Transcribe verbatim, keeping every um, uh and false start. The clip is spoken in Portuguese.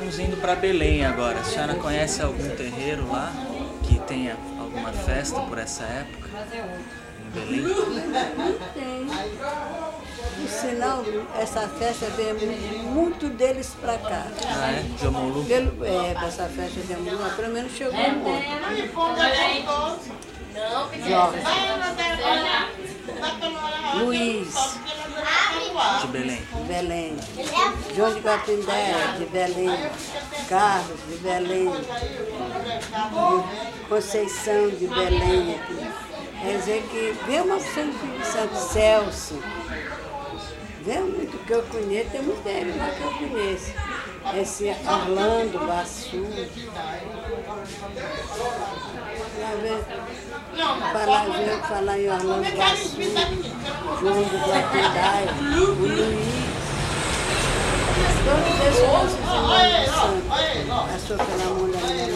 estamos indo para Belém agora. A senhora conhece algum terreiro lá que tenha alguma festa por essa época? Em Belém? Não tem. Por sinal, essa festa vem muito deles para cá. Ah, é? De Omolu? Pelo, é, essa festa de Omolu, pelo menos chegou um outro. Jorge. Luiz. De Belém. Belém. João de Capindé, de Belém. Carlos, de Belém. Conceição, de Belém. Quer dizer que vem uma opção de Santo Celso. Vem muito que eu conheço, tem muitos deles lá que eu conheço. Esse Orlando Bassu. Falar, falar em Orlando Bassu, João do Guapindaia, o Luiz. Todos esses nossos irmãos de santo. Passou pela mão da minha